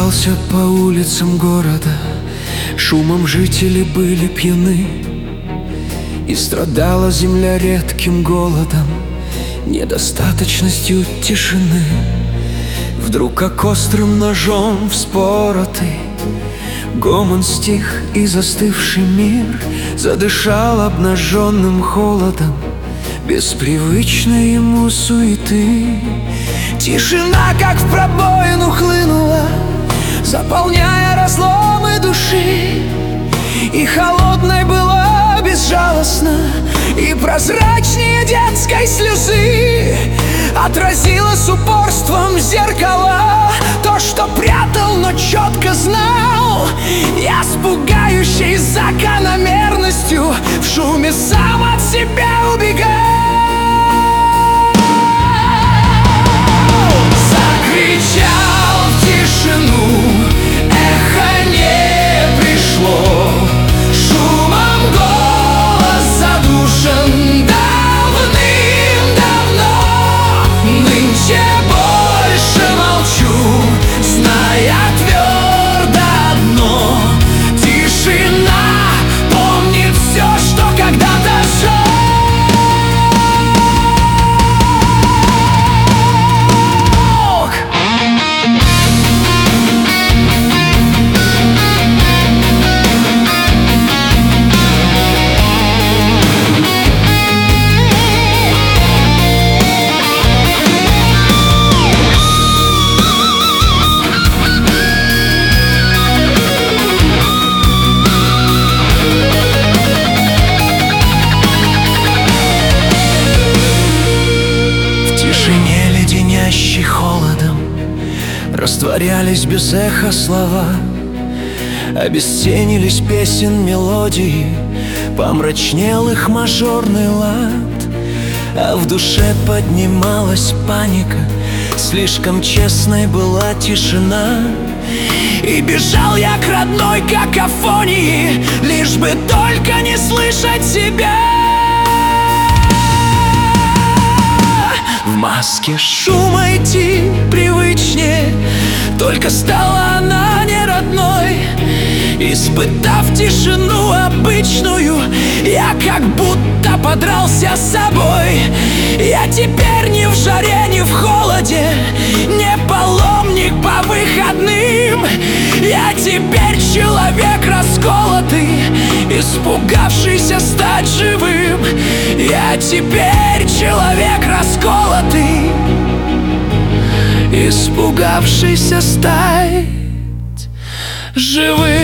Шатался по улицам города, шумом жители были пьяны, и страдала земля редким голодом, недостаточностью тишины. Вдруг, как острым ножом вспоротый, гомон стих, и застывший мир задышал обнаженным холодом, без привычной ему суеты. Тишина, как в пробоину, хлынула, заполняя разломы души, и холодной была безжалостно, и прозрачнее детской слезы. Отразила с упорством зеркала то, что прятал, но четко знал я, с пугающей закономерностью в шуме сам от себя убегал. Закричал в тишину, эхо не пришло, шумом голос задушен давным-давно. Нынче больше молчу, зная твердо одно: тишина помнит все, что когда-то жёг. Холодом растворялись без эха слова, обесценились песен мелодии, помрачнел их мажорный лад. А в душе поднималась паника, слишком честной была тишина. И бежал я к родной какофонии, лишь бы только не слышать себя. В маске шума идти привычнее, только стала она не родной. Испытав тишину обычную, я как будто подрался с собой. Я теперь ни в жаре, ни в холоде, не паломник по выходным. Я теперь человек расколотый, испугавшийся стать живым. Я теперь человек расколотый, испугавшийся стать живым.